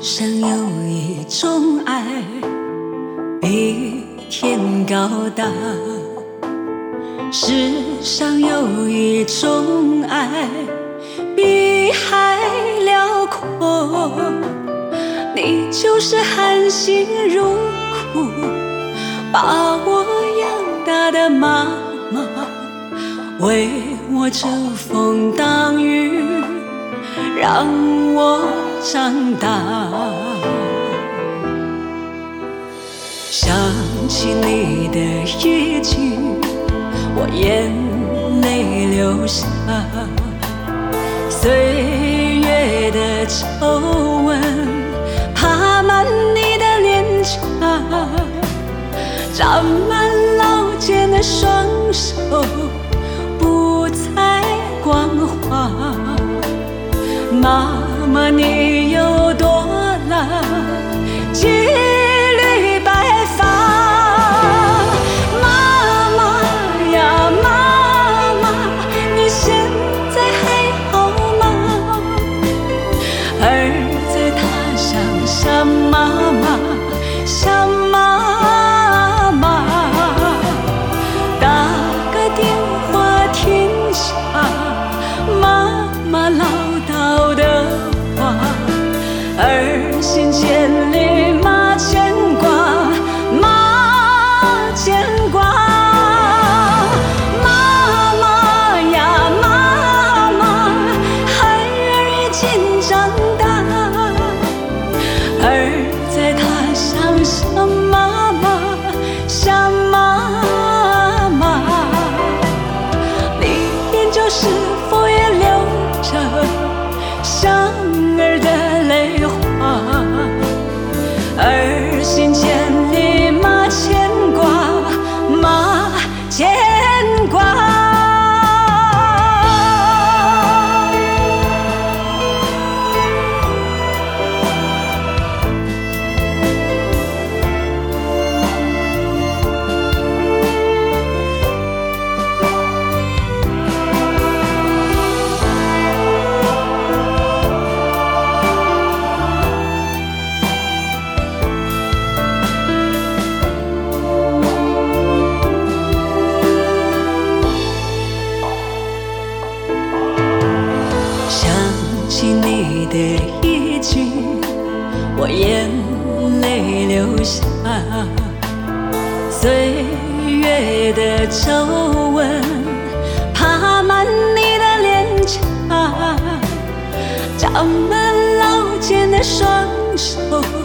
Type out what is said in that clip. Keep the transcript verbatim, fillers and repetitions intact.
上有一种爱比天高大，世上有一种爱比海辽阔。你就是含辛茹苦把我养大的妈妈，为我遮风挡雨，让我长大。想起你的一句，我眼泪流下。岁月的皱纹爬满你的脸颊，沾满老茧的双手不再光滑。妈妈，你有多老，几缕白发？妈妈呀妈妈，你现在还好吗？儿在他乡想妈妈，想妈妈，打个电话听下妈妈唠叨的话，儿行千里妈牵挂，妈牵挂。妈妈呀妈妈，孩儿已经长大，儿在他乡想妈妈，想妈妈。你研究是否也流着想儿的泪花？儿行千里妈牵挂，妈牵挂。你的一句，我眼泪流下。岁月的皱纹爬满你的脸颊，沾满老茧的双手